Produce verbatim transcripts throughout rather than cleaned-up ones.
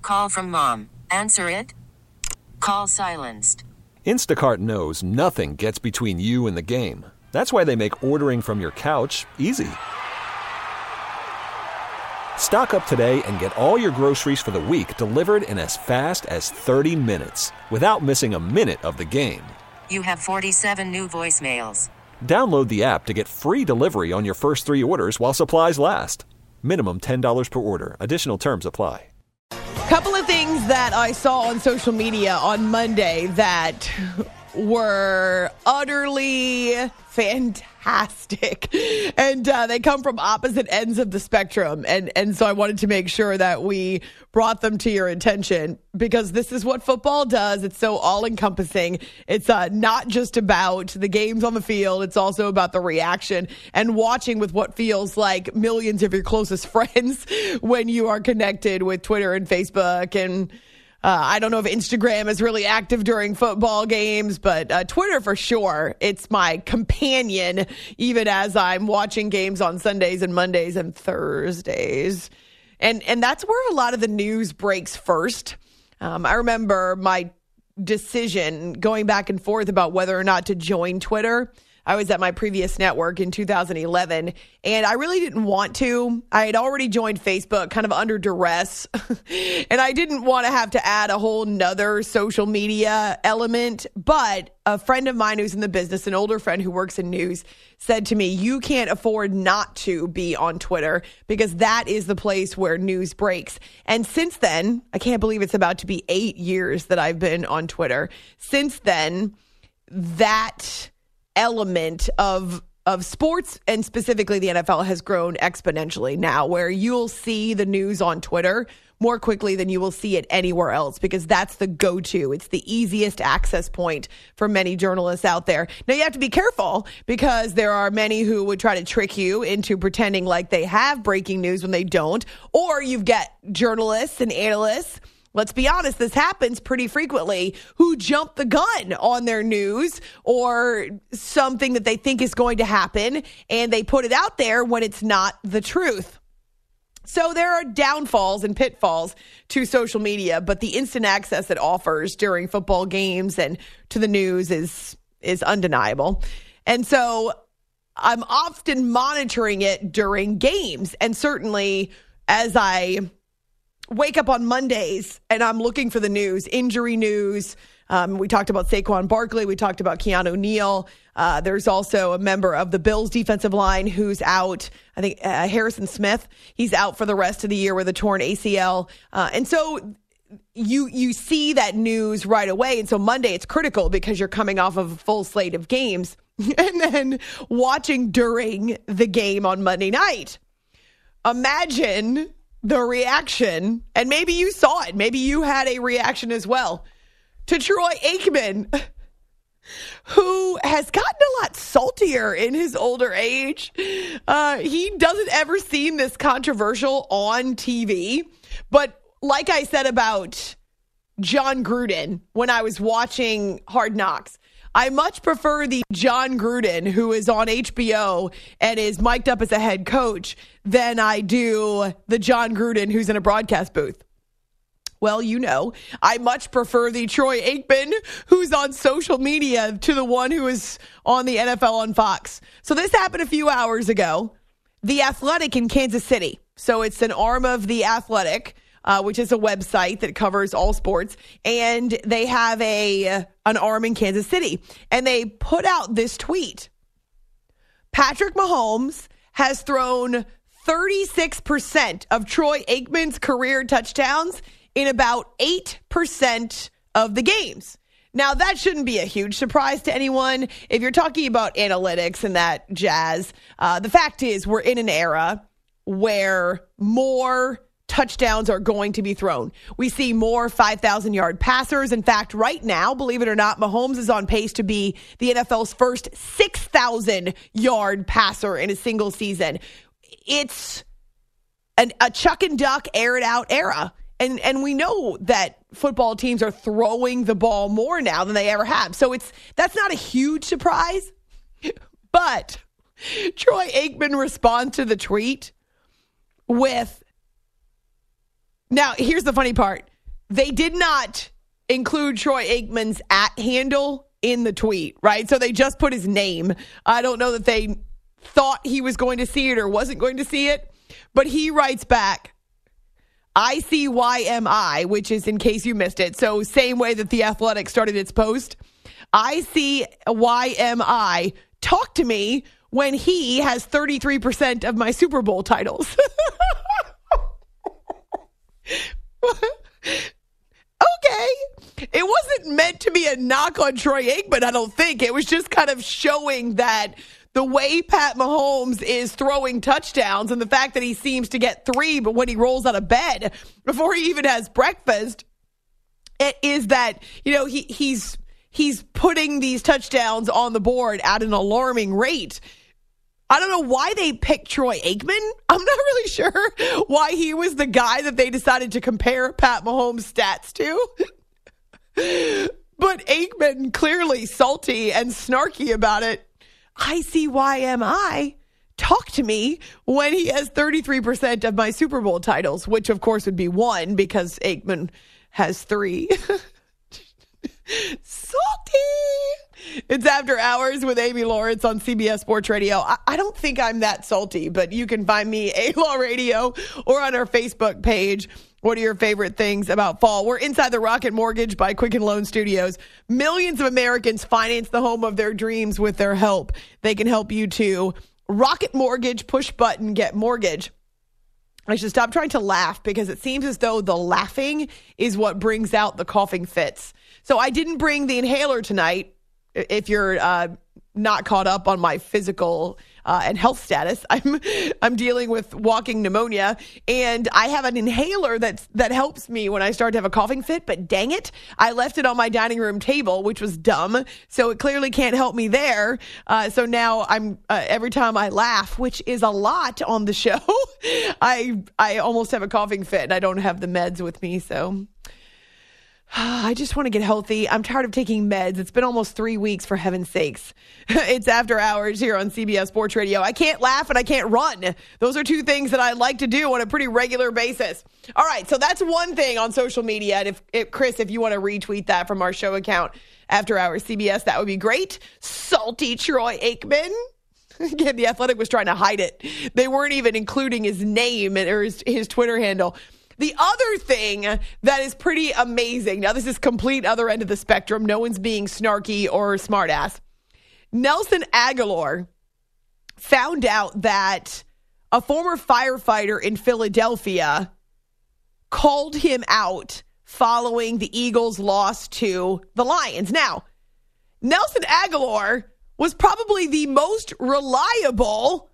Call from mom. Answer it. Call silenced. Instacart knows nothing gets between you and the game. That's why they make ordering from your couch easy. Stock up today and get all your groceries for the week delivered in as fast as thirty minutes without missing a minute of the game. You have forty-seven new voicemails. Download the app to get free delivery on your first three orders while supplies last. Minimum ten dollars per order. Additional terms apply. Couple of things that I saw on social media on Monday that were utterly fantastic. And uh, they come from opposite ends of the spectrum. And, and so I wanted to make sure that we brought them to your attention because this is what football does. It's so all-encompassing. It's uh, not just about the games on the field. It's also about the reaction and watching with what feels like millions of your closest friends when you are connected with Twitter and Facebook and Uh, I don't know if Instagram is really active during football games, but uh, Twitter for sure. It's my companion, even as I'm watching games on Sundays and Mondays and Thursdays. And and that's where a lot of the news breaks first. Um, I remember my decision going back and forth about whether or not to join Twitter. I was at my previous network in two thousand eleven, and I really didn't want to. I had already joined Facebook kind of under duress, and I didn't want to have to add a whole nother social media element. But a friend of mine who's in the business, an older friend who works in news, said to me, you can't afford not to be on Twitter because that is the place where news breaks. And since then, I can't believe it's about to be eight years that I've been on Twitter. Since then, that element of of sports and specifically the N F L has grown exponentially now, where you'll see the news on Twitter more quickly than you will see it anywhere else because that's the go-to. It's the easiest access point for many journalists out there. Now, you have to be careful because there are many who would try to trick you into pretending like they have breaking news when they don't, or you've got journalists and analysts, let's be honest, this happens pretty frequently, who jump the gun on their news or something that they think is going to happen, and they put it out there when it's not the truth. So there are downfalls and pitfalls to social media, but the instant access it offers during football games and to the news is is undeniable. And so I'm often monitoring it during games, and certainly as I wake up on Mondays and I'm looking for the news, injury news. Um, we talked about Saquon Barkley. We talked about Keanu Neal. Uh, there's also a member of the Bills defensive line who's out. I think uh, Harrison Smith. He's out for the rest of the year with a torn A C L. Uh, and so you you see that news right away. And so Monday it's critical because you're coming off of a full slate of games and then watching during the game on Monday night. Imagine the reaction, and maybe you saw it. Maybe you had a reaction as well, to Troy Aikman, who has gotten a lot saltier in his older age. Uh, he doesn't ever seem this controversial on T V. But like I said about John Gruden when I was watching Hard Knocks, I much prefer the John Gruden who is on H B O and is mic'd up as a head coach than I do the John Gruden who's in a broadcast booth. Well, you know, I much prefer the Troy Aikman who's on social media to the one who is on the N F L on Fox. So this happened a few hours ago. The Athletic in Kansas City. So it's an arm of The Athletic, Uh, which is a website that covers all sports, and they have a an arm in Kansas City, and they put out this tweet. Patrick Mahomes has thrown thirty-six percent of Troy Aikman's career touchdowns in about eight percent of the games. Now, that shouldn't be a huge surprise to anyone. If you're talking about analytics and that jazz, uh, the fact is we're in an era where more touchdowns are going to be thrown. We see more five thousand yard passers. In fact, right now, believe it or not, Mahomes is on pace to be the N F L's first six thousand yard passer in a single season. It's an, a chuck and duck, air it out era. And and we know that football teams are throwing the ball more now than they ever have. So it's that's not a huge surprise. But Troy Aikman responds to the tweet with, now, here's the funny part. they did not include Troy Aikman's at handle in the tweet, right? So they just put his name. I don't know that they thought he was going to see it or wasn't going to see it, but he writes back, I C Y M I, which is in case you missed it. So same way that The Athletic started its post. I C Y M I, talk to me when he has thirty-three percent of my Super Bowl titles. Okay. It wasn't meant to be a knock on Troy Aikman, I don't think. It was just kind of showing that the way Pat Mahomes is throwing touchdowns and the fact that he seems to get three, but when he rolls out of bed before he even has breakfast, it is that, you know, he he's he's putting these touchdowns on the board at an alarming rate. I don't know why they picked Troy Aikman. I'm not really sure why he was the guy that they decided to compare Pat Mahomes' stats to. But Aikman, clearly salty and snarky about it. I C Y M I, talk to me when he has thirty-three percent of my Super Bowl titles, which of course would be one because Aikman has three. Salty. It's After Hours with Amy Lawrence on C B S Sports Radio. I, I don't think I'm that salty, but you can find me A-Law Radio or on our Facebook page. What are your favorite things about fall? We're inside the Rocket Mortgage by Quicken Loan Studios. Millions of Americans finance the home of their dreams with their help. They can help you too. Rocket Mortgage, push button, get mortgage. I should stop trying to laugh because it seems as though the laughing is what brings out the coughing fits. So I didn't bring the inhaler tonight. If you're uh, not caught up on my physical uh, and health status, I'm I'm dealing with walking pneumonia, and I have an inhaler that that helps me when I start to have a coughing fit. But dang it, I left it on my dining room table, which was dumb. So it clearly can't help me there. Uh, so now I'm uh, every time I laugh, which is a lot on the show, I I almost have a coughing fit, and I don't have the meds with me, so. I just want to get healthy. I'm tired of taking meds. It's been almost three weeks, for heaven's sakes. It's After Hours here on C B S Sports Radio. I can't laugh and I can't run. Those are two things that I like to do on a pretty regular basis. All right, so that's one thing on social media. And if, if Chris, if you want to retweet that from our show account, After Hours C B S, that would be great. Salty Troy Aikman. Again, The Athletic was trying to hide it. They weren't even including his name or his, his Twitter handle. The other thing that is pretty amazing, now this is complete other end of the spectrum, no one's being snarky or smartass. Nelson Agholor found out that a former firefighter in Philadelphia called him out following the Eagles' loss to the Lions. Now, Nelson Agholor was probably the most reliable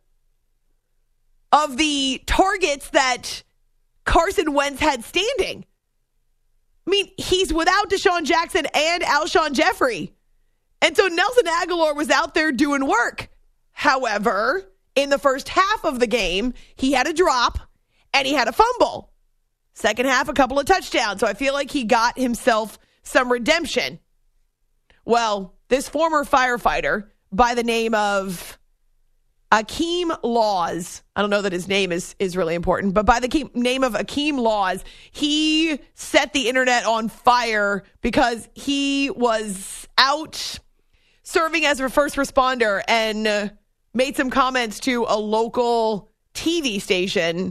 of the targets that Carson Wentz had standing. I mean, he's without Deshaun Jackson and Alshon Jeffrey. And so Nelson Agholor was out there doing work. However, in the first half of the game, he had a drop and he had a fumble. Second half, a couple of touchdowns. So I feel like he got himself some redemption. Well, this former firefighter by the name of Akeem Laws, I don't know that his name is, is really important, but by the name of Akeem Laws, he set the internet on fire because he was out serving as a first responder and uh, made some comments to a local T V station,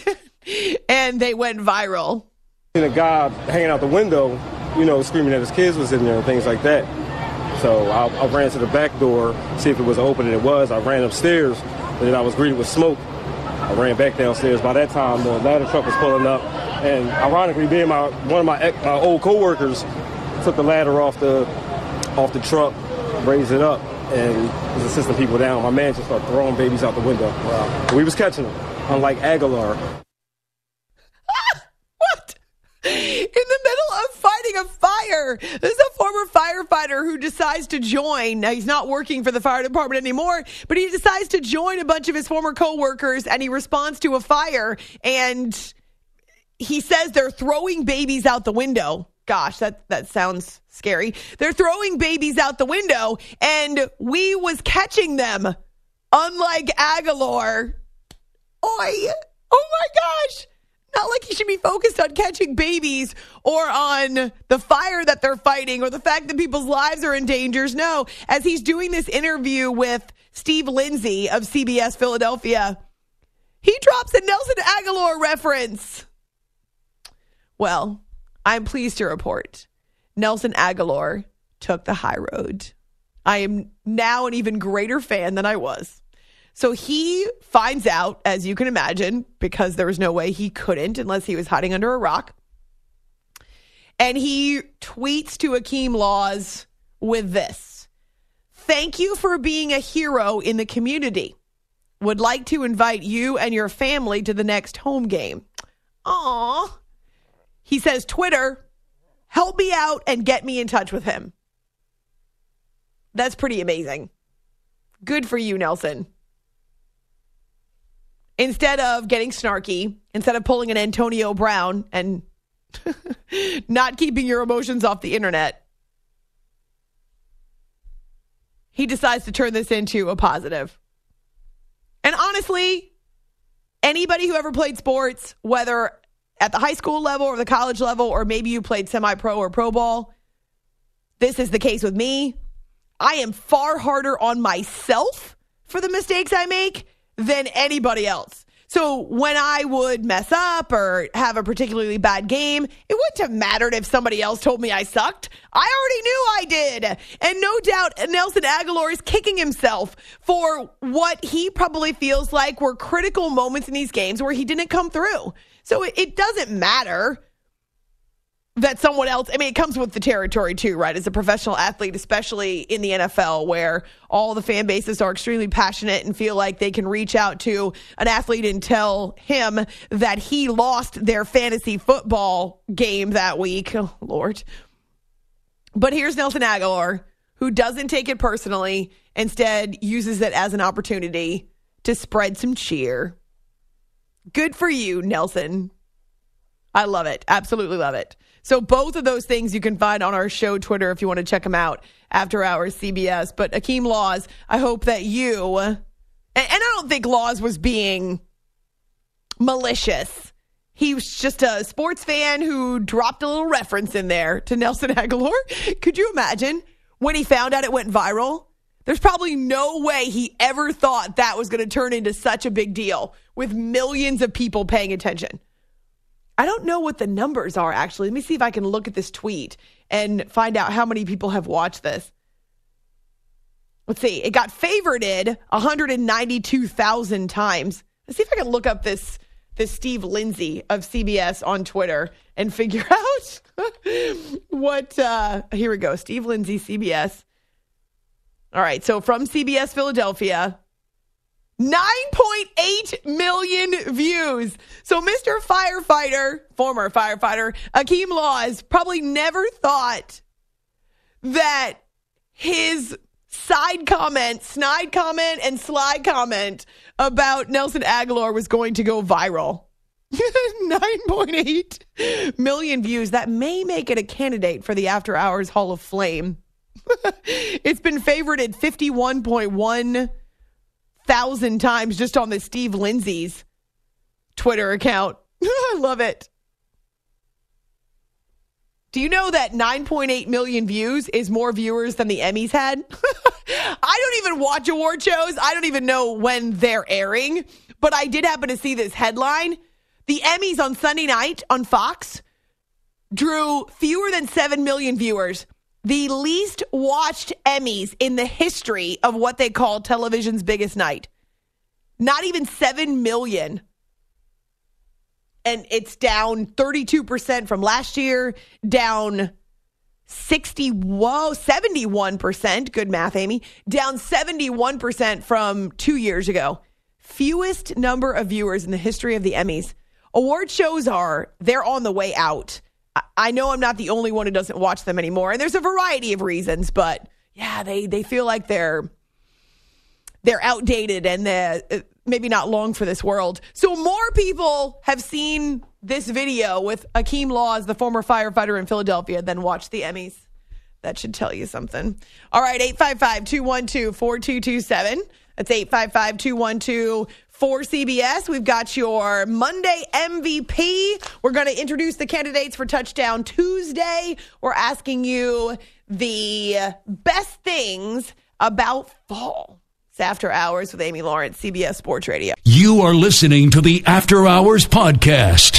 and they went viral. And a guy hanging out the window, you know, screaming that his kids was in there and things like that. So I, I ran to the back door, see if it was open, and it was. I ran upstairs, and then I was greeted with smoke. I ran back downstairs. By that time, the ladder truck was pulling up, and ironically, being my one of my, my old coworkers took the ladder off the off the truck, raised it up, and was assisting people down. My man just started throwing babies out the window. Wow. We was catching them, unlike Agholor. What? In the middle of fighting a fire. This is a former firefighter who decides to join. Now, he's not working for the fire department anymore, but he decides to join a bunch of his former coworkers, and he responds to a fire, and he says they're throwing babies out the window. Gosh, that, that sounds scary. They're throwing babies out the window, and we was catching them, unlike Agholor. Oi! Oh my gosh! Not like he should be focused on catching babies or on the fire that they're fighting or the fact that people's lives are in danger. No, as he's doing this interview with Steve Lindsay of C B S Philadelphia, he drops a Nelson Agholor reference. Well, I'm pleased to report Nelson Agholor took the high road. I am now an even greater fan than I was. So he finds out, as you can imagine, because there was no way he couldn't unless he was hiding under a rock. And he tweets to Akeem Laws with this: "Thank you for being a hero in the community. Would like to invite you and your family to the next home game." Aw. He says, Twitter, help me out and get me in touch with him. That's pretty amazing. Good for you, Nelson. Instead of getting snarky, instead of pulling an Antonio Brown and not keeping your emotions off the internet, he decides to turn this into a positive. And honestly, anybody who ever played sports, whether at the high school level or the college level, or maybe you played semi-pro or pro ball, this is the case with me. I am far harder on myself for the mistakes I make than anybody else. So when I would mess up or have a particularly bad game, it wouldn't have mattered if somebody else told me I sucked. I already knew I did. And no doubt Nelson Agholor is kicking himself for what he probably feels like were critical moments in these games where he didn't come through. So it, it doesn't matter that someone else, I mean, it comes with the territory too, right? As a professional athlete, especially in the N F L, where all the fan bases are extremely passionate and feel like they can reach out to an athlete and tell him that he lost their fantasy football game that week. Oh, Lord. But here's Nelson Agholor, who doesn't take it personally, instead uses it as an opportunity to spread some cheer. Good for you, Nelson. I love it. Absolutely love it. So both of those things you can find on our show Twitter if you want to check them out, After Hours C B S. But Akeem Laws, I hope that you, and, and I don't think Laws was being malicious. He was just a sports fan who dropped a little reference in there to Nelson Agholor. Could you imagine when he found out it went viral? There's probably no way he ever thought that was going to turn into such a big deal with millions of people paying attention. I don't know what the numbers are, actually. Let me see if I can look at this tweet and find out how many people have watched this. Let's see. It got favorited one hundred ninety-two thousand times. Let's see if I can look up this, this Steve Lindsay of C B S on Twitter and figure out what... Uh, here we go. Steve Lindsay, C B S. All right. So from C B S Philadelphia... nine point eight million views. So Mister Firefighter, former firefighter, Akeem Laws, probably never thought that his side comment, snide comment, and slide comment about Nelson Agholor was going to go viral. nine point eight million views. That may make it a candidate for the After Hours Hall of Fame. It's been favorited fifty-one point one thousand times just on the Steve Lindsay's Twitter account. I love it. Do you know that nine point eight million views is more viewers than the Emmys had? I don't even watch award shows. I don't even know when they're airing, but I did happen to see this headline. The Emmys on Sunday night on Fox drew fewer than seven million viewers. The least watched Emmys in the history of what they call television's biggest night. Not even seven million. And it's down thirty-two percent from last year, down sixty, whoa, seventy-one percent. Good math, Amy. Down seventy-one percent from two years ago. Fewest number of viewers in the history of the Emmys. Award shows are, they're on the way out. I know I'm not the only one who doesn't watch them anymore, and there's a variety of reasons, but yeah, they, they feel like they're they're outdated and they're maybe not long for this world. So more people have seen this video with Akeem Laws, the former firefighter in Philadelphia, than watched the Emmys. That should tell you something. All right, eight five five, two one two, four two two seven. That's eight five five, two one two, For C B S, we've got your Monday M V P. We're going to introduce the candidates for Touchdown Tuesday. We're asking you the best things about fall. It's After Hours with Amy Lawrence, C B S Sports Radio. You are listening to the After Hours podcast.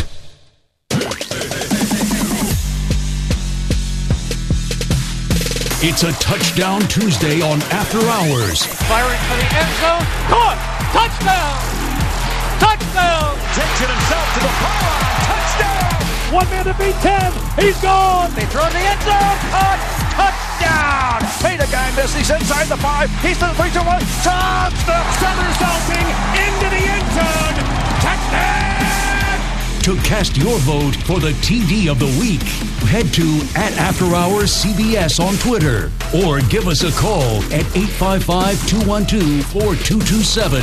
It's a Touchdown Tuesday on After Hours. Firing for the end zone. Caught! Touchdown! Touchdown! Takes it himself to the pylon. Touchdown! One man to beat ten. He's gone. They throw in the end zone. Caught! Touchdown! Hey, the guy missed. He's inside the five. He's to the three, two, one. Touchdown! Somersaulting into the end zone. Touchdown! To cast your vote for the T D of the week, head to at After Hours C B S on Twitter or give us a call at eight five five, two one two, four two two seven.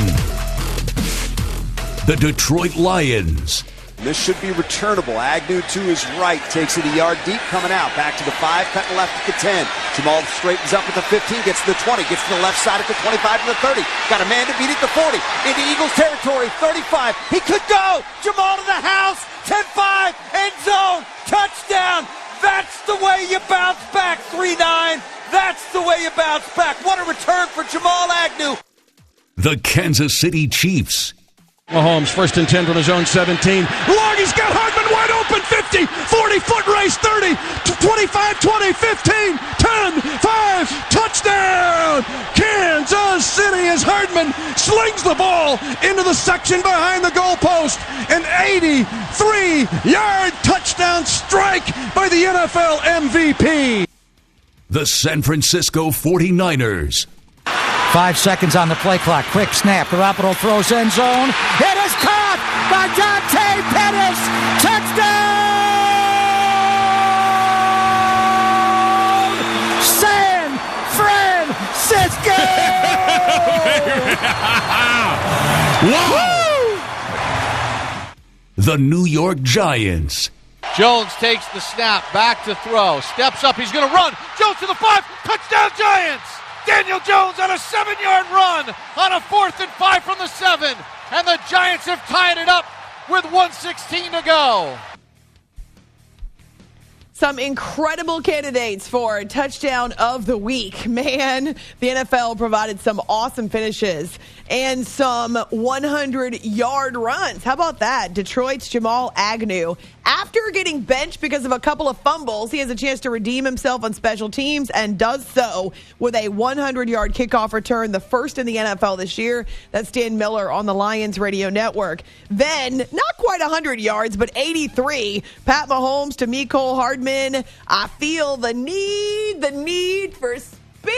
The Detroit Lions. This should be returnable. Agnew to his right, takes it a yard deep, coming out. Back to the five, cutting left at the ten. Jamal straightens up at the fifteen, gets to the twenty, gets to the left side at the twenty-five to the thirty. Got a man to beat at the forty. Into Eagles territory, thirty-five. He could go! Jamal to the house! ten five, end zone! Touchdown! That's the way you bounce back, three nine. That's the way you bounce back. What a return for Jamal Agnew. The Kansas City Chiefs. Mahomes, first and ten from his own seventeen. Long, he's got Hardman wide open. fifty, forty, foot race, thirty, twenty-five, twenty, fifteen, ten, five, touchdown! Kansas City as Hardman slings the ball into the section behind the goalpost. An eighty-three yard touchdown strike by the N F L M V P. The San Francisco forty-niners. Five seconds on the play clock. Quick snap. Garoppolo throws end zone. It is caught by Dante Pettis. Touchdown! San Francisco! Wow! The New York Giants. Jones takes the snap, back to throw, steps up, he's going to run. Jones to the five, touchdown Giants! Daniel Jones on a seven-yard run on a fourth and five from the seven. And the Giants have tied it up with one sixteen to go. Some incredible candidates for touchdown of the week. Man, the N F L provided some awesome finishes and some hundred-yard runs. How about that? Detroit's Jamal Agnew. After getting benched because of a couple of fumbles, he has a chance to redeem himself on special teams and does so with a hundred-yard kickoff return, the first in the N F L this year. That's Dan Miller on the Lions radio network. Then, not quite one hundred yards, but eighty-three. Pat Mahomes to Mecole Hardman. I feel the need, the need for speed.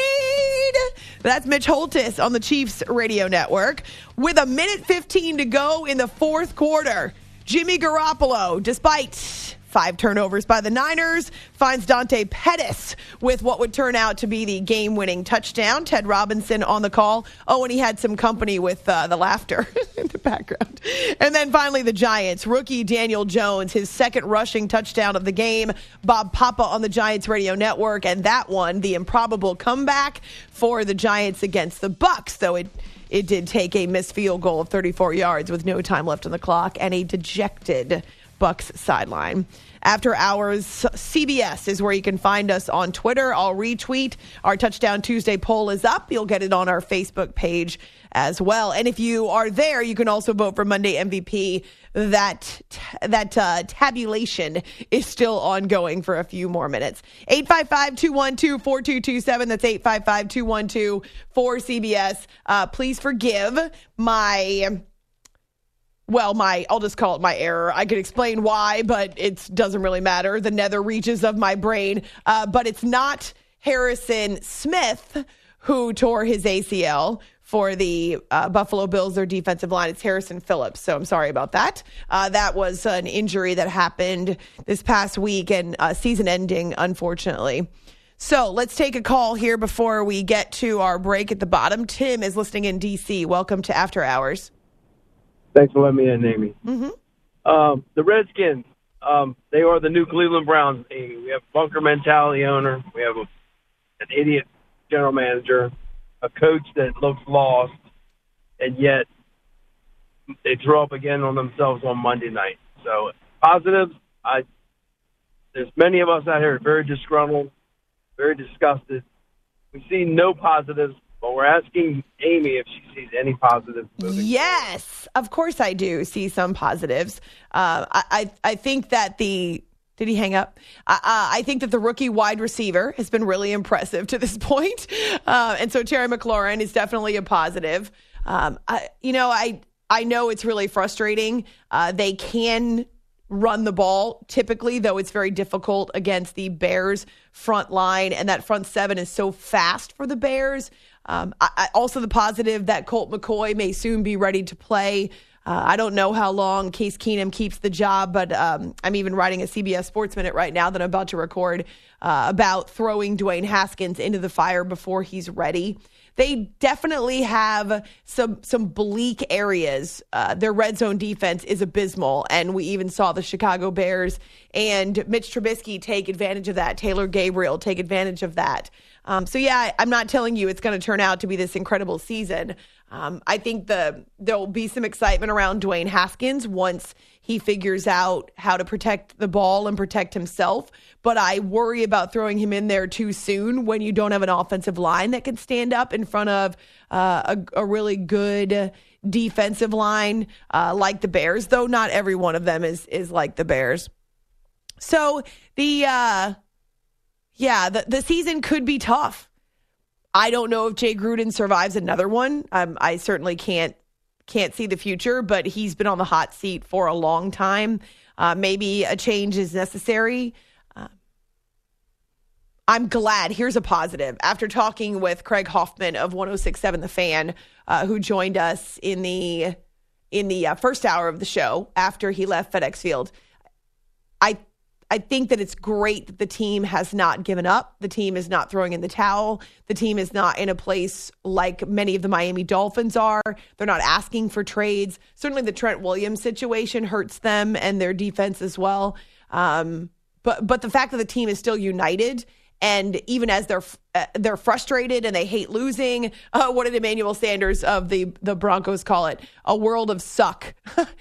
That's Mitch Holtis on the Chiefs radio network. With a minute fifteen to go in the fourth quarter, Jimmy Garoppolo, despite five turnovers by the Niners, finds Dante Pettis with what would turn out to be the game-winning touchdown. Ted Robinson on the call. Oh, and he had some company with uh, the laughter in the background. And then finally the Giants. Rookie Daniel Jones, his second rushing touchdown of the game. Bob Papa on the Giants radio network. And that one, the improbable comeback for the Giants against the Bucs, though it It did take a missed field goal of thirty-four yards with no time left on the clock and a dejected Bucs sideline. After Hours C B S is where you can find us on Twitter. I'll retweet. Our Touchdown Tuesday poll is up. You'll get it on our Facebook page as well. And if you are there, you can also vote for Monday M V P. That that uh, tabulation is still ongoing for a few more minutes. eight five five, two one two, four two two seven. That's eight five five, two one two, four C B S. Uh, please forgive my... Well, my, I'll just call it my error. I could explain why, but it doesn't really matter. The nether reaches of my brain. Uh, but it's not Harrison Smith who tore his A C L for the uh, Buffalo Bills, their defensive line. It's Harrison Phillips. So I'm sorry about that. Uh, that was an injury that happened this past week and uh, season ending, unfortunately. So let's take a call here before we get to our break at the bottom. Tim is listening in D C. Welcome to After Hours. Thanks for letting me in, Amy. Mm-hmm. Um, the Redskins, um, they are the new Cleveland Browns. We have a bunker mentality owner. We have a, an idiot general manager, a coach that looks lost, and yet they throw up again on themselves on Monday night. So positives, I there's many of us out here very disgruntled, very disgusted. We see no positives, but we're asking Amy if she sees any positives. Yes, of course I do see some positives. Uh, I, I I think that the Did he hang up? Uh, I think that the rookie wide receiver has been really impressive to this point. Uh, and so Terry McLaurin is definitely a positive. Um, I, you know, I I know it's really frustrating. Uh, they can run the ball typically, though it's very difficult against the Bears front line. And that front seven is so fast for the Bears. Um, I, I, also the positive that Colt McCoy may soon be ready to play. Uh, I don't know how long Case Keenum keeps the job, but um, I'm even writing a C B S Sports Minute right now that I'm about to record uh, about throwing Dwayne Haskins into the fire before he's ready. They definitely have some some bleak areas. Uh, their red zone defense is abysmal, and we even saw the Chicago Bears and Mitch Trubisky take advantage of that. Taylor Gabriel take advantage of that. Um, so, yeah, I'm not telling you it's going to turn out to be this incredible season. Um, I think the there will be some excitement around Dwayne Haskins once he figures out how to protect the ball and protect himself. But I worry about throwing him in there too soon when you don't have an offensive line that can stand up in front of uh, a, a really good defensive line uh, like the Bears, though not every one of them is is like the Bears. So the uh, yeah, the, the season could be tough. I don't know if Jay Gruden survives another one. Um, I certainly can't can't see the future, but he's been on the hot seat for a long time. Uh, maybe a change is necessary. Uh, I'm glad. Here's a positive. After talking with Craig Hoffman of one oh six point seven The Fan, uh, who joined us in the in the uh, first hour of the show after he left FedEx Field, I. I think that it's great that the team has not given up. The team is not throwing in the towel. The team is not in a place like many of the Miami Dolphins are. They're not asking for trades. Certainly the Trent Williams situation hurts them and their defense as well. Um, but but the fact that the team is still united, and even as they're uh, they're frustrated and they hate losing, uh, what did Emmanuel Sanders of the the Broncos call it? A world of suck.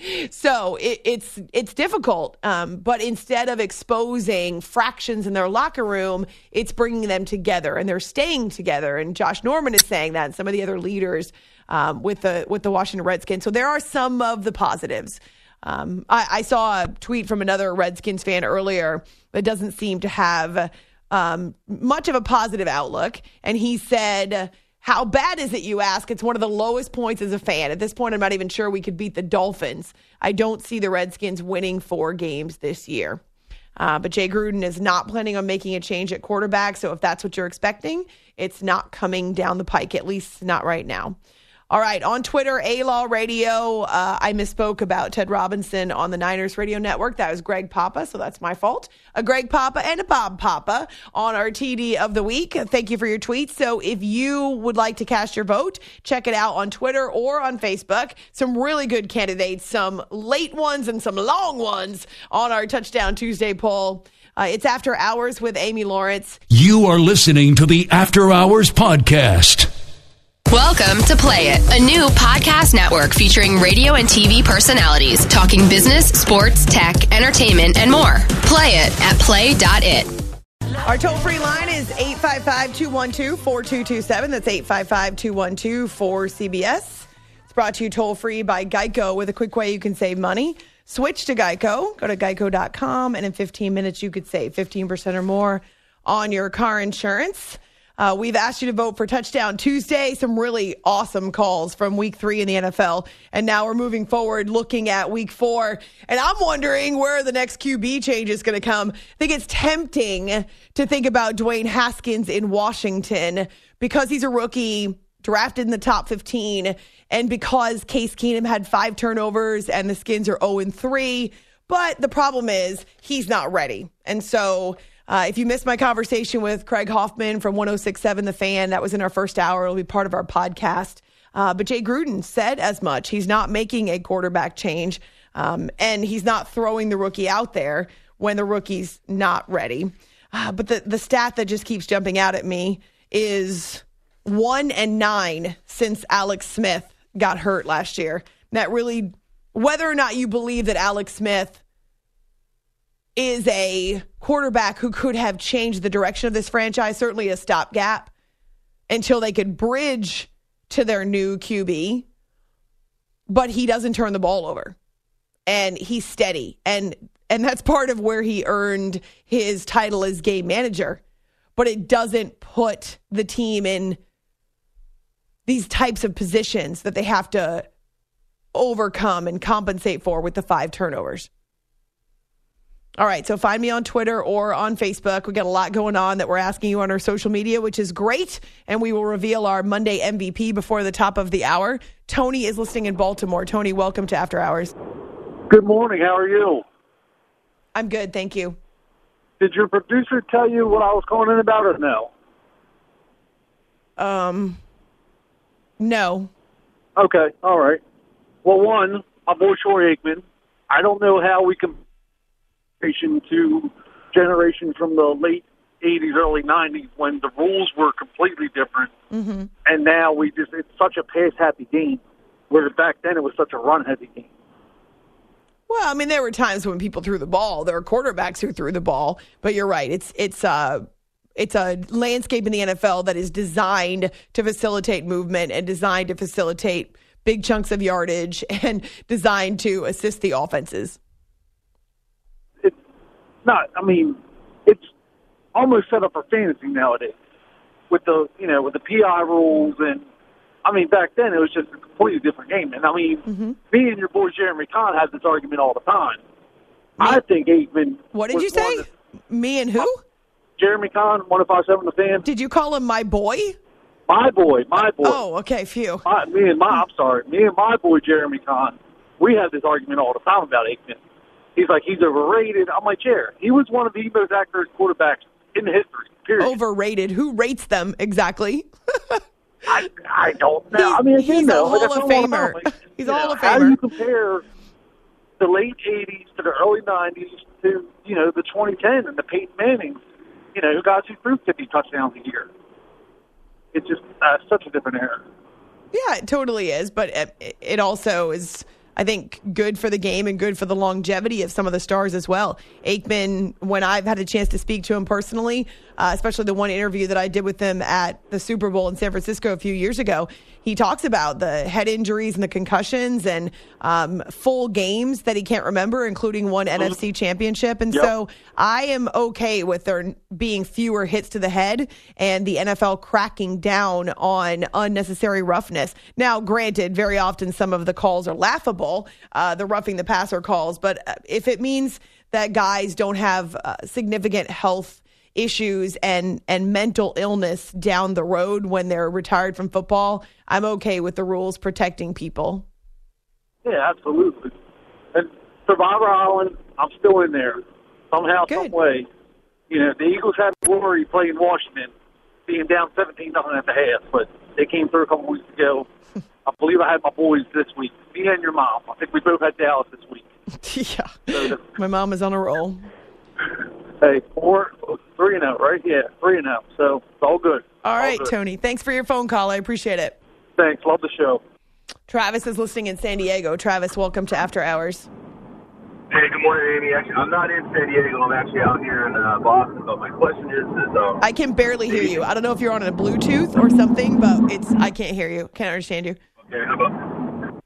So it, it's it's difficult. Um, but instead of exposing fractions in their locker room, it's bringing them together, and they're staying together. And Josh Norman is saying that, and some of the other leaders um, with the with the Washington Redskins. So there are some of the positives. Um, I, I saw a tweet from another Redskins fan earlier that doesn't seem to have Um, much of a positive outlook. And he said, how bad is it, you ask? It's one of the lowest points as a fan. At this point, I'm not even sure we could beat the Dolphins. I don't see the Redskins winning four games this year. Uh, but Jay Gruden is not planning on making a change at quarterback. So if that's what you're expecting, it's not coming down the pike, at least not right now. All right, on Twitter, A-Law Radio, uh, I misspoke about Ted Robinson on the Niners radio network. That was Greg Papa, so that's my fault. A Greg Papa and a Bob Papa on our T D of the week. Thank you for your tweets. So if you would like to cast your vote, check it out on Twitter or on Facebook. Some really good candidates, some late ones and some long ones on our Touchdown Tuesday poll. Uh, it's After Hours with Amy Lawrence. You are listening to the After Hours podcast. Welcome to Play It, a new podcast network featuring radio and T V personalities talking business, sports, tech, entertainment, and more. Play it at play dot it. Our toll-free line is eight five five, two one two, four two two seven. That's eight five five, two one two, four C B S. It's brought to you toll-free by Geico with a quick way you can save money. Switch to Geico. Go to geico dot com, and in fifteen minutes you could save fifteen percent or more on your car insurance. Uh, we've asked you to vote for Touchdown Tuesday. Some really awesome calls from week three in the N F L. And now we're moving forward looking at week four. And I'm wondering where the next Q B change is going to come. I think it's tempting to think about Dwayne Haskins in Washington because he's a rookie, drafted in the top fifteen, and because Case Keenum had five turnovers and the Skins are oh and three. But the problem is he's not ready. And so Uh, if you missed my conversation with Craig Hoffman from one oh six point seven The Fan, that was in our first hour. It'll be part of our podcast. Uh, but Jay Gruden said as much. He's not making a quarterback change, um, and he's not throwing the rookie out there when the rookie's not ready. Uh, but the, the stat that just keeps jumping out at me is one and nine since Alex Smith got hurt last year. that really, whether or not you believe that Alex Smith is a quarterback who could have changed the direction of this franchise, certainly a stopgap until they could bridge to their new Q B, but he doesn't turn the ball over, and he's steady, and and that's part of where he earned his title as game manager, but it doesn't put the team in these types of positions that they have to overcome and compensate for with the five turnovers. All right, so find me on Twitter or on Facebook. We got a lot going on that we're asking you on our social media, which is great, and we will reveal our Monday M V P before the top of the hour. Tony is listening in Baltimore. Tony, welcome to After Hours. Good morning. How are you? I'm good, thank you. Did your producer tell you what I was calling in about or no? Um, no. Okay, all right. Well, one, my boy Troy Aikman, I don't know how we can to generation from the late eighties, early nineties when the rules were completely different. Mm-hmm. And now we just, it's such a pass-happy game, where back then it was such a run-heavy game. Well, I mean, there were times when people threw the ball. There were quarterbacks who threw the ball. But you're right. It's it's uh, it's a landscape in the N F L that is designed to facilitate movement and designed to facilitate big chunks of yardage and designed to assist the offenses. Not, I mean, it's almost set up for fantasy nowadays with the, you know, with the P I rules. And, I mean, back then it was just a completely different game. And, I mean, mm-hmm. me and your boy Jeremy Kahn have this argument all the time. Me? I think Aikman. What did you say? That, me and who? Uh, Jeremy Kahn, one oh five seven The Fan. Did you call him my boy? My boy, my boy. Oh, okay, phew. My, me and my, I'm sorry, me and my boy Jeremy Kahn, we have this argument all the time about Aikman. He's like, he's overrated. I'm like, yeah, he was one of the most accurate quarterbacks in history, period. Overrated? Who rates them exactly? I I don't know. He's, I mean, again, he's though, a Hall like, of Famer. Like, he's a a Hall of Famer. How do you compare the late eighties to the early nineties to, you know, the twenty ten and the Peyton Mannings, you know, guys who threw fifty touchdowns a year? It's just uh, such a different era. Yeah, it totally is. But it, it also is, I think, good for the game and good for the longevity of some of the stars as well. Aikman, when I've had a chance to speak to him personally, uh, especially the one interview that I did with him at the Super Bowl in San Francisco a few years ago, he talks about the head injuries and the concussions and um, full games that he can't remember, including one mm-hmm. N F C championship. And yep. so I am okay with there being fewer hits to the head and the N F L cracking down on unnecessary roughness. Now, granted, very often some of the calls are laughable, uh, the roughing the passer calls. But if it means that guys don't have uh, significant health issues and, and mental illness down the road when they're retired from football, I'm okay with the rules protecting people. Yeah, absolutely. And Survivor Island, I'm still in there. Somehow, Good. some way. You know, the Eagles had to worry playing Washington, being down seventeen nothing at the half, but they came through a couple weeks ago. I believe I had my boys this week. Me and your mom. I think we both had Dallas this week. Yeah. So, my mom is on a roll. Hey, four, three and out, right? Yeah, three and out. So it's all good. All, all right, good. Tony. Thanks for your phone call. I appreciate it. Thanks. Love the show. Travis is listening in San Diego. Travis, welcome to After Hours. Hey, good morning, Amy. Actually, I'm not in San Diego. I'm actually out here in uh, Boston. But my question is, is um, I can barely hear you. I don't know if you're on a Bluetooth or something, but it's I can't hear you. Can't understand you. Okay, how about?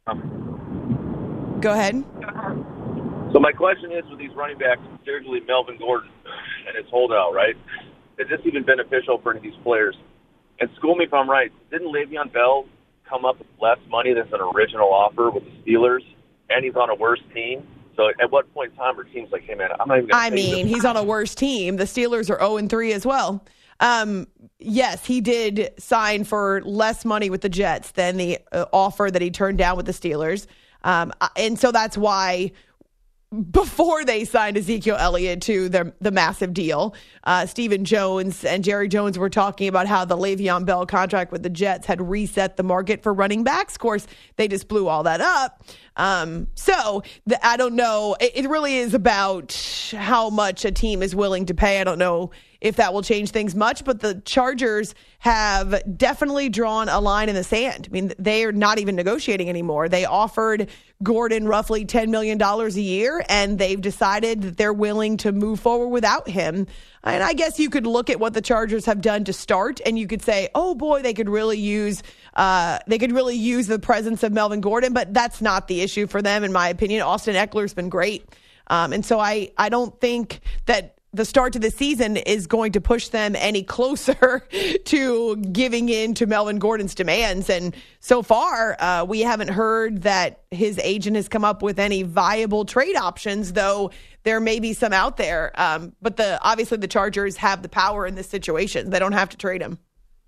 Um, Go ahead. So my question is, with these running backs, particularly Melvin Gordon and his holdout, right? Is this even beneficial for any of these players? And school me if I'm right. Didn't Le'Veon Bell come up with less money than an original offer with the Steelers, and he's on a worse team? So at what point in time are teams like, hey, man, I'm not even going to I mean, he's on a worse team. The Steelers are oh and three as well. Um, yes, he did sign for less money with the Jets than the uh, offer that he turned down with the Steelers. Um, and so that's why before they signed Ezekiel Elliott to the, the massive deal. Uh, Stephen Jones and Jerry Jones were talking about how the Le'Veon Bell contract with the Jets had reset the market for running backs. Of course, they just blew all that up. Um, so the, I don't know. It, it really is about how much a team is willing to pay. I don't know if that will change things much, but the Chargers have definitely drawn a line in the sand. I mean, they are not even negotiating anymore. They offered Gordon roughly ten million dollars a year, and they've decided that they're willing to move forward without him. And I guess you could look at what the Chargers have done to start, and you could say, oh boy, they could really use uh, they could really use the presence of Melvin Gordon, but that's not the issue for them, in my opinion. Austin Eckler's been great. Um, and so I, I don't think that the start to the season is going to push them any closer to giving in to Melvin Gordon's demands. And so far, uh, we haven't heard that his agent has come up with any viable trade options, though there may be some out there. Um, but the obviously the Chargers have the power in this situation. They don't have to trade him.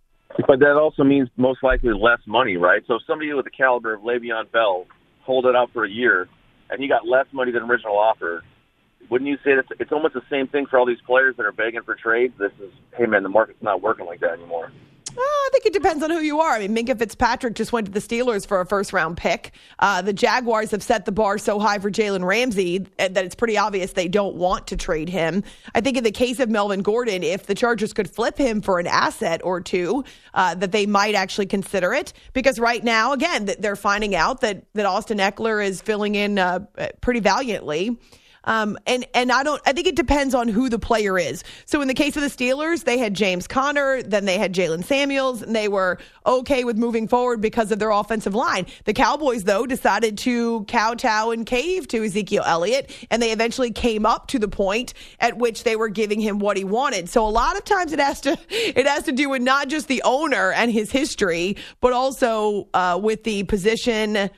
But that also means most likely less money, right? So if somebody with the caliber of Le'Veon Bell hold it out for a year and he got less money than original offer, wouldn't you say that it's almost the same thing for all these players that are begging for trades? This is, hey, man, the market's not working like that anymore. Uh, I think it depends on who you are. I mean, Minkah Fitzpatrick just went to the Steelers for a first-round pick. Uh, the Jaguars have set the bar so high for Jalen Ramsey that it's pretty obvious they don't want to trade him. I think in the case of Melvin Gordon, if the Chargers could flip him for an asset or two, uh, that they might actually consider it. Because right now, again, they're finding out that, that Austin Eckler is filling in uh, pretty valiantly. Um, and, and I don't, I think it depends on who the player is. So in the case of the Steelers, they had James Conner, then they had Jalen Samuels, and they were okay with moving forward because of their offensive line. The Cowboys, though, decided to kowtow and cave to Ezekiel Elliott, and they eventually came up to the point at which they were giving him what he wanted. So a lot of times it has to, it has to do with not just the owner and his history, but also uh, with the position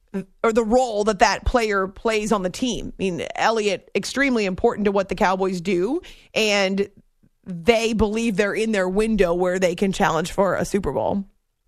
or the role that that player plays on the team. I mean, Elliott, extremely important to what the Cowboys do, and they believe they're in their window where they can challenge for a Super Bowl.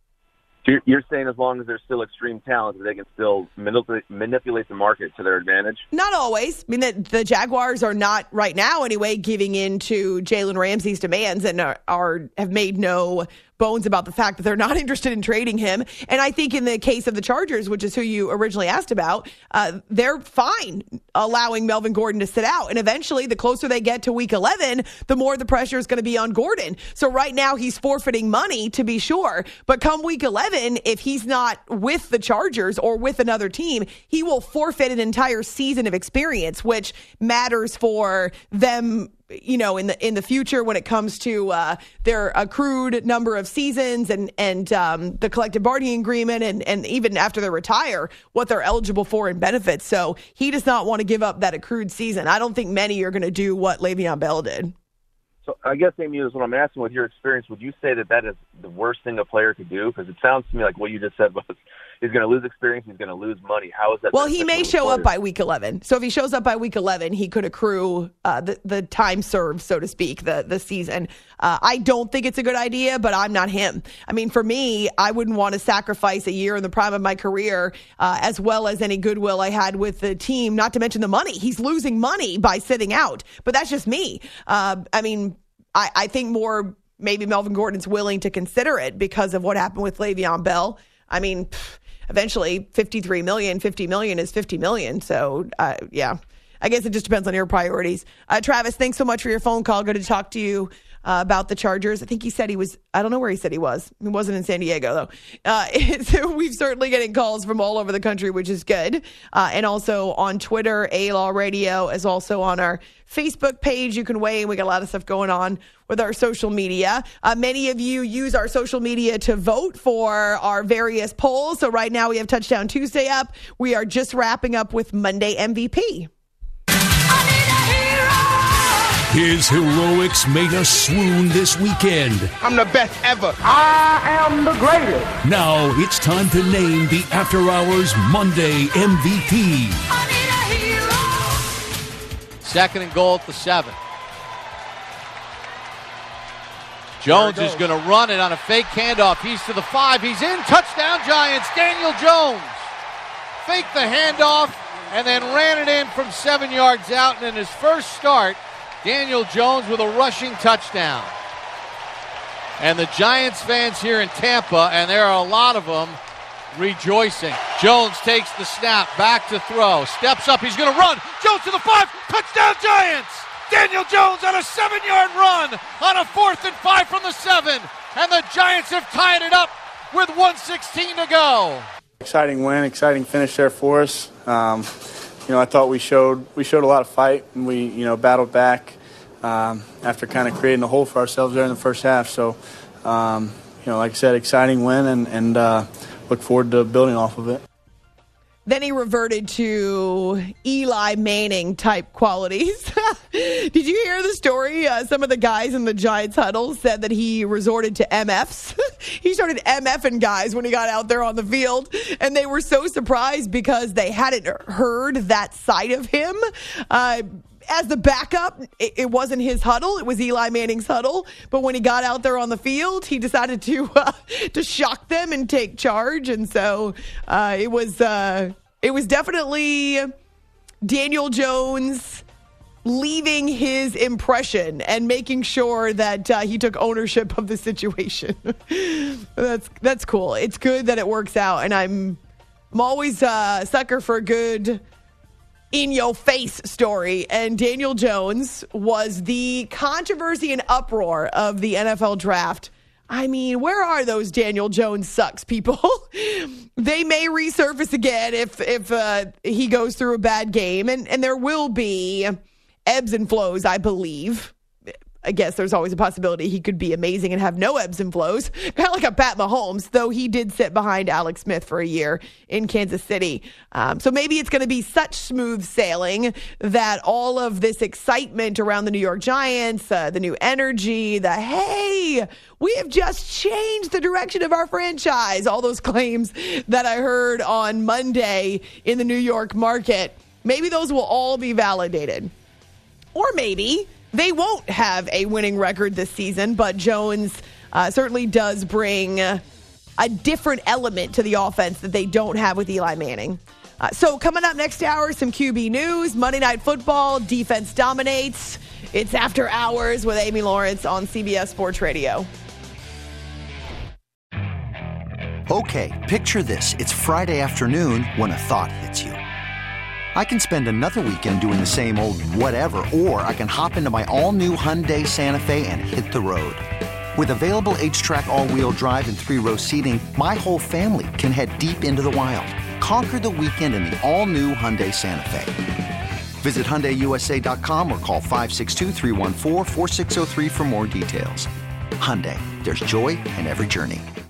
You're saying as long as they're still extreme talent, they can still manipulate, manipulate the market to their advantage? Not always. I mean, the, the Jaguars are not, right now anyway, giving in to Jalen Ramsey's demands and are, are have made no bones about the fact that they're not interested in trading him. And I think in the case of the Chargers, which is who you originally asked about, uh, they're fine allowing Melvin Gordon to sit out. And eventually, the closer they get to week eleven, the more the pressure is going to be on Gordon. So right now, he's forfeiting money, to be sure. But come week eleven, if he's not with the Chargers or with another team, he will forfeit an entire season of experience, which matters for them, you know, in the in the future when it comes to uh, their accrued number of seasons and and um, the collective bargaining agreement, and and even after they retire, what they're eligible for in benefits. So he does not want to give up that accrued season. I don't think many are going to do what Le'Veon Bell did. So I guess, Amy, is what I'm asking. With your experience, would you say that that is the worst thing a player could do? Because it sounds to me like what you just said was he's going to lose experience, he's going to lose money. How is that? Well, he may show up by week eleven. So if he shows up by week eleven, he could accrue uh, the, the time served, so to speak, the, the season. Uh, I don't think it's a good idea, but I'm not him. I mean, for me, I wouldn't want to sacrifice a year in the prime of my career, uh, as well as any goodwill I had with the team, not to mention the money. He's losing money by sitting out, but that's just me. Uh, I mean, I, I think more maybe Melvin Gordon's willing to consider it because of what happened with Le'Veon Bell. I mean, pff, eventually fifty-three million, fifty million is fifty million. So, uh, yeah, I guess it just depends on your priorities. Uh, Travis, thanks so much for your phone call. Good to talk to you uh, about the Chargers. I think he said he was, I don't know where he said he was. He wasn't in San Diego, though. Uh, so we've certainly getting calls from all over the country, which is good. Uh, and also on Twitter, A-Law Radio is also on our Facebook page. You can weigh in. We got a lot of stuff going on with our social media. Uh, many of you use our social media to vote for our various polls. So right now we have Touchdown Tuesday up. We are just wrapping up with Monday M V P. His heroics made us swoon this weekend. I'm the best ever. I am the greatest. Now it's time to name the After Hours Monday M V P. Second and goal at the seven. Jones is going to run it on a fake handoff. He's to the five. He's in. Touchdown, Giants. Daniel Jones. Fake the handoff. and then ran it in from seven yards out. And in his first start, Daniel Jones with a rushing touchdown. And the Giants fans here in Tampa, and there are a lot of them, rejoicing. Jones takes the snap, back to throw, steps up, he's going to run. Jones to the five, touchdown Giants! Daniel Jones on a seven-yard run on a fourth and five from the seven. And the Giants have tied it up with one sixteen to go. Exciting win, exciting finish there for us. Um, you know, I thought we showed we showed a lot of fight, and we you know battled back um, after kind of creating a hole for ourselves there in the first half. So, um, you know, like I said, exciting win, and and uh, look forward to building off of it. Then he reverted to Eli Manning type qualities. Did you hear the story? Uh, some of the guys in the Giants huddle said that he resorted to M Fs. He started MFing guys when he got out there on the field. And they were so surprised because they hadn't heard that side of him. Uh, As the backup, it, it wasn't his huddle. It was Eli Manning's huddle. But when he got out there on the field, he decided to uh, to shock them and take charge. And so uh, it was uh, it was definitely Daniel Jones leaving his impression and making sure that uh, he took ownership of the situation. that's that's cool. It's good that it works out, and I'm I'm always a sucker for a good in-your-face story, and Daniel Jones was the controversy and uproar of the N F L draft. I mean, where are those Daniel Jones sucks people? They may resurface again if if uh, he goes through a bad game, and, and there will be ebbs and flows, I believe. I guess there's always a possibility he could be amazing and have no ebbs and flows, kind of like a Pat Mahomes, though he did sit behind Alex Smith for a year in Kansas City. Um, so maybe it's going to be such smooth sailing that all of this excitement around the New York Giants, uh, the new energy, the, hey, we have just changed the direction of our franchise, all those claims that I heard on Monday in the New York market, maybe those will all be validated. Or maybe they won't have a winning record this season, but Jones uh, certainly does bring uh, a different element to the offense that they don't have with Eli Manning. Uh, so coming up next hour, some Q B news, Monday Night Football, defense dominates. It's After Hours with Amy Lawrence on C B S Sports Radio. Okay, picture this. It's Friday afternoon when a thought hits you. I can spend another weekend doing the same old whatever, or I can hop into my all-new Hyundai Santa Fe and hit the road. With available H-Track all-wheel drive and three-row seating, my whole family can head deep into the wild. Conquer the weekend in the all-new Hyundai Santa Fe. Visit Hyundai U S A dot com or call five six two, three one four, four six zero three for more details. Hyundai, there's joy in every journey.